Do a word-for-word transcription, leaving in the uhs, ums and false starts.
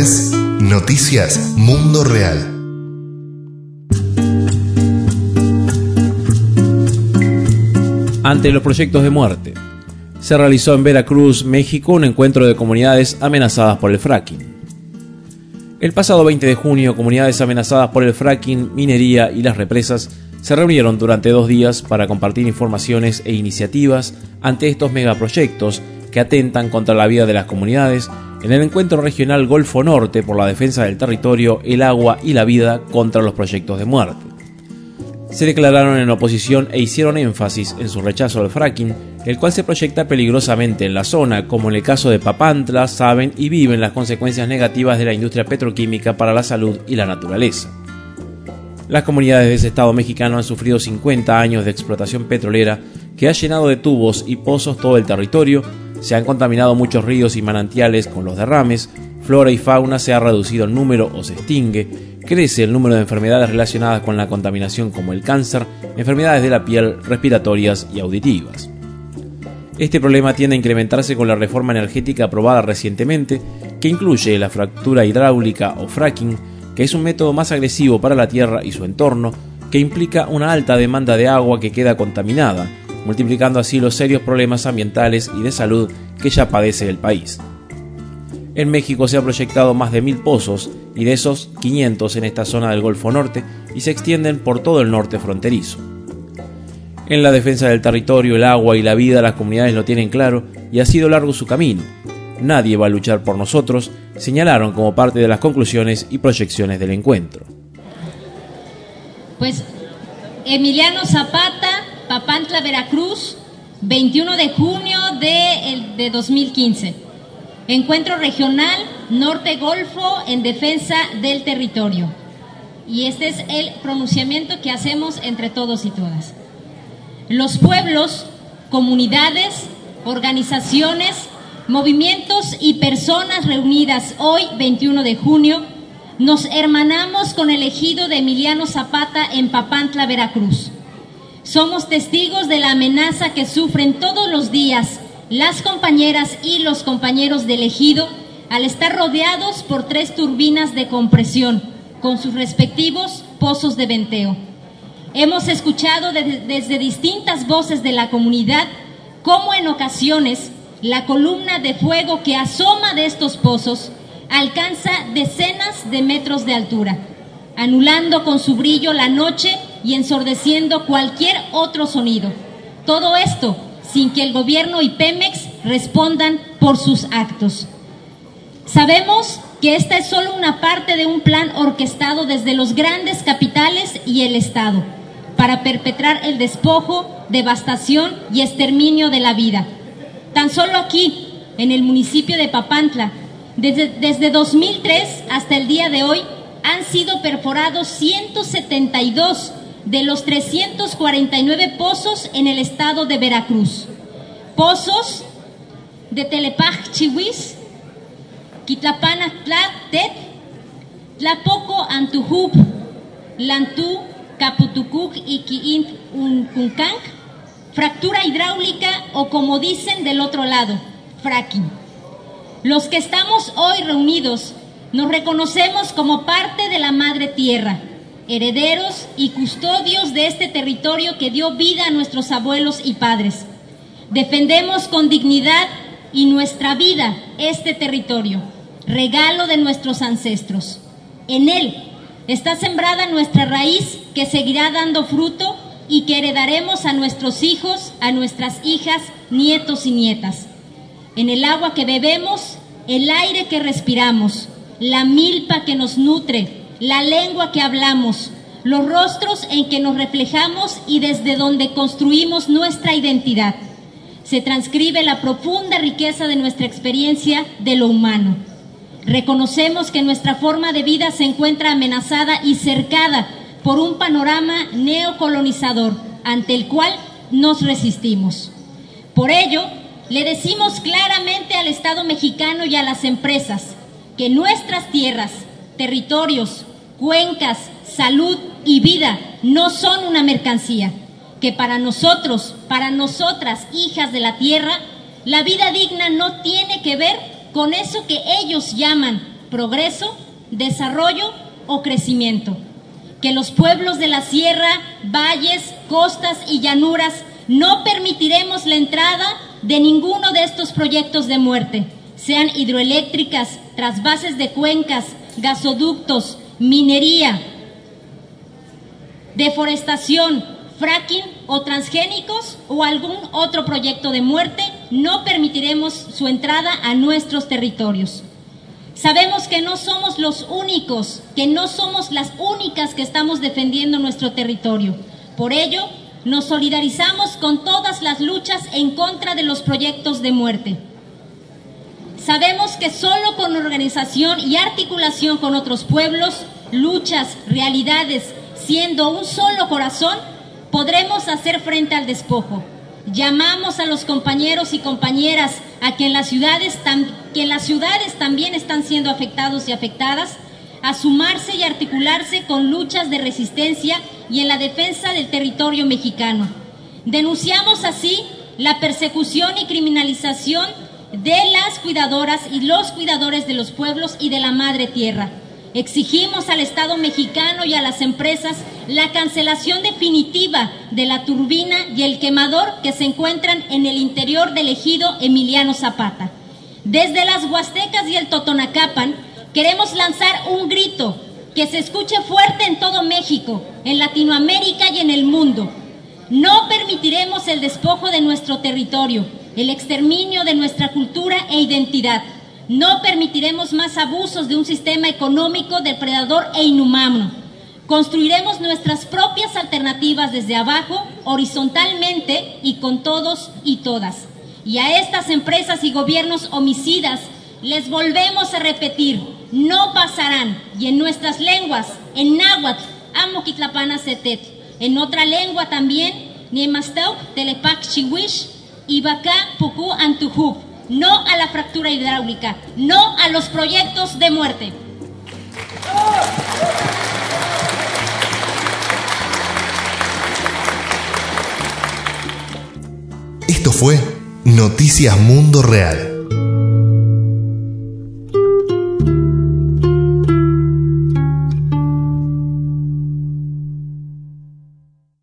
es Noticias Mundo Real. Ante los proyectos de muerte, se realizó en Veracruz, México, un encuentro de comunidades amenazadas por el fracking. El pasado veinte de junio, comunidades amenazadas por el fracking, minería y las represas se reunieron durante dos días para compartir informaciones e iniciativas ante estos megaproyectos que atentan contra la vida de las comunidades en el encuentro regional Golfo Norte por la defensa del territorio, el agua y la vida contra los proyectos de muerte. Se declararon en oposición e hicieron énfasis en su rechazo al fracking, el cual se proyecta peligrosamente en la zona, como en el caso de Papantla, saben y viven las consecuencias negativas de la industria petroquímica para la salud y la naturaleza. Las comunidades de ese estado mexicano han sufrido cincuenta años de explotación petrolera que ha llenado de tubos y pozos todo el territorio, se han contaminado muchos ríos y manantiales con los derrames, flora y fauna se ha reducido el número o se extingue, crece el número de enfermedades relacionadas con la contaminación como el cáncer, enfermedades de la piel, respiratorias y auditivas. Este problema tiende a incrementarse con la reforma energética aprobada recientemente, que incluye la fractura hidráulica o fracking, que es un método más agresivo para la tierra y su entorno, que implica una alta demanda de agua que queda contaminada, multiplicando así los serios problemas ambientales y de salud que ya padece el país. En México se han proyectado más de mil pozos y de esos quinientos en esta zona del Golfo Norte y se extienden por todo el norte fronterizo. En la defensa del territorio, el agua y la vida las comunidades lo tienen claro y ha sido largo su camino. Nadie va a luchar por nosotros, señalaron como parte de las conclusiones y proyecciones del encuentro. Pues Emiliano Zapata, Papantla, Veracruz, veintiuno de junio de, de dos mil quince. Encuentro regional Norte Golfo en defensa del territorio. Y este es el pronunciamiento que hacemos entre todos y todas. Los pueblos, comunidades, organizaciones, movimientos y personas reunidas hoy, veintiuno de junio, nos hermanamos con el ejido de Emiliano Zapata en Papantla, Veracruz. Somos testigos de la amenaza que sufren todos los días las compañeras y los compañeros del ejido al estar rodeados por tres turbinas de compresión con sus respectivos pozos de venteo. Hemos escuchado de, desde distintas voces de la comunidad cómo en ocasiones la columna de fuego que asoma de estos pozos alcanza decenas de metros de altura, anulando con su brillo la noche y ensordeciendo cualquier otro sonido. Todo esto sin que el gobierno y Pemex respondan por sus actos. Sabemos que esta es solo una parte de un plan orquestado desde los grandes capitales y el Estado para perpetrar el despojo, devastación y exterminio de la vida. Tan solo aquí, en el municipio de Papantla, desde, desde dos mil tres hasta el día de hoy, han sido perforados ciento setenta y dos de los trescientos cuarenta y nueve pozos en el estado de Veracruz. Pozos de Telepaj Chihuis, Quitlapana Tlatet, Tlapoco Antujup, Lantú, Caputucuc y Quiint Uncuncang, fractura hidráulica o como dicen del otro lado, fracking. Los que estamos hoy reunidos nos reconocemos como parte de la madre tierra, herederos y custodios de este territorio que dio vida a nuestros abuelos y padres. Defendemos con dignidad y nuestra vida este territorio, regalo de nuestros ancestros. En él está sembrada nuestra raíz que seguirá dando fruto y que heredaremos a nuestros hijos, a nuestras hijas, nietos y nietas. En el agua que bebemos, el aire que respiramos, la milpa que nos nutre, la lengua que hablamos, los rostros en que nos reflejamos y desde donde construimos nuestra identidad. Se transcribe la profunda riqueza de nuestra experiencia de lo humano. Reconocemos que nuestra forma de vida se encuentra amenazada y cercada por un panorama neocolonizador ante el cual nos resistimos. Por ello, le decimos claramente al Estado mexicano y a las empresas que nuestras tierras, territorios, cuencas, salud y vida no son una mercancía, que para nosotros, para nosotras, hijas de la tierra, la vida digna no tiene que ver con eso que ellos llaman progreso, desarrollo o crecimiento. Que los pueblos de la sierra, valles, costas y llanuras no permitiremos la entrada de ninguno de estos proyectos de muerte, sean hidroeléctricas, trasvases de cuencas, gasoductos, minería, deforestación, fracking o transgénicos o algún otro proyecto de muerte. No permitiremos su entrada a nuestros territorios. Sabemos que no somos los únicos, que no somos las únicas que estamos defendiendo nuestro territorio. Por ello, nos solidarizamos con todas las luchas en contra de los proyectos de muerte. Sabemos que solo con organización y articulación con otros pueblos, luchas, realidades, siendo un solo corazón, podremos hacer frente al despojo. Llamamos a los compañeros y compañeras a que en las ciudades, que en las ciudades también están siendo afectados y afectadas, a sumarse y articularse con luchas de resistencia y en la defensa del territorio mexicano. Denunciamos así la persecución y criminalización de las cuidadoras y los cuidadores de los pueblos y de la madre tierra. Exigimos al Estado mexicano y a las empresas la cancelación definitiva de la turbina y el quemador que se encuentran en el interior del ejido Emiliano Zapata. Desde las Huastecas y el Totonacapan queremos lanzar un grito que se escuche fuerte en todo México, en Latinoamérica y en el mundo. No permitiremos el despojo de nuestro territorio, el exterminio de nuestra cultura e identidad. No permitiremos más abusos de un sistema económico depredador e inhumano. Construiremos nuestras propias alternativas desde abajo, horizontalmente y con todos y todas. Y a estas empresas y gobiernos homicidas les volvemos a repetir, no pasarán. Y en nuestras lenguas, en náhuatl, amoquitlapana setet, en otra lengua también, niemastau, telepac chihuish, ibacá, pucú, antujub. No a la fractura hidráulica, no a los proyectos de muerte. Esto fue Noticias Mundo Real.